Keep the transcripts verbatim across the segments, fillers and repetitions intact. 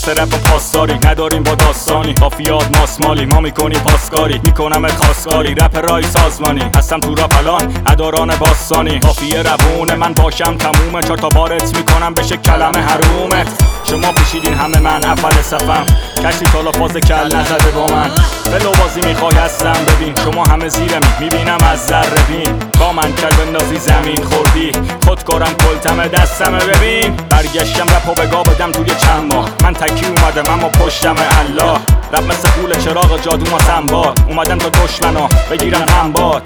واسه رپ پاسداری نداریم با داستانی قافیات ماسمالی ما میکنیم پاسکاری میکنم خواستگاری رپ رای سازمانی هستم تو رپ الان اداران باستانی قافیه روونه من باشم تمومه چهار تا بارت میکنم بشه کلمه حرومت شما پیشیدین همه من اول صفم کشی تالا فاز کل نزده با من بلو بازی میخوای هستم ببین شما همه زیرم میبینم از ذره بین با من کل بندازی زمین خوردی خودکارم کلتم دستمه ببین برگشتم رپو بگاه بدم توی چند ماه من تکی اومدم اما پشتم الله رپ مثل پول چراغ جادو ما سنبال اومدم تا دشمنا بگیرم غنبال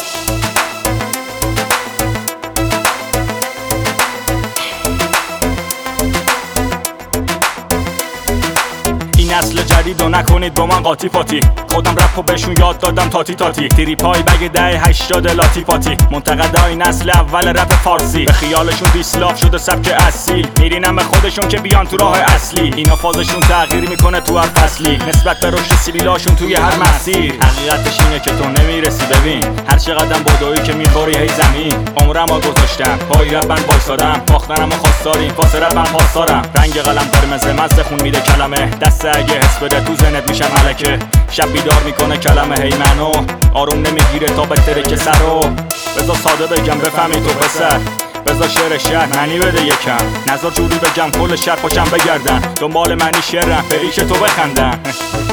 نسل جدید و نکنید با من قاطی پاتی خودم رپو بهشون یاد دادم تاتی تاتی تیری پای بگ ده هشتاد لاتی پاتی منتقدای نسل اول رپ فارسی به خیالشون دیسلاف شده سبک اصیل میرینم به خودشون که بیان تو راه اصلی اینا فازشون تغییر میکنه تو هر فصلی نسبت به رشد سیبیلاشون توی هر مسیر حقیقتش اینه که تو نمیرسی ببین هر چقدرم بدویی که میخوری هی زمین عمرمو گذاشتم پای رپ من وایسادم باختنمو خواستاریم واسه رپ من پاسدارم رنگ قلم قرمز مزه خون میده کلمه دست اگه حس بده تو ذهنت میشم ملکه شب بیدار میکنه کلمه هی منو آروم نمیگیره تا بهتره که سرو بذار ساده بگم بفهمی تو پسر بذار شعر شهر معنی بده یکم نذار جوری بگم کل شهر پاشم بگردن دنبال معنی شعرم به ریش تو بخندن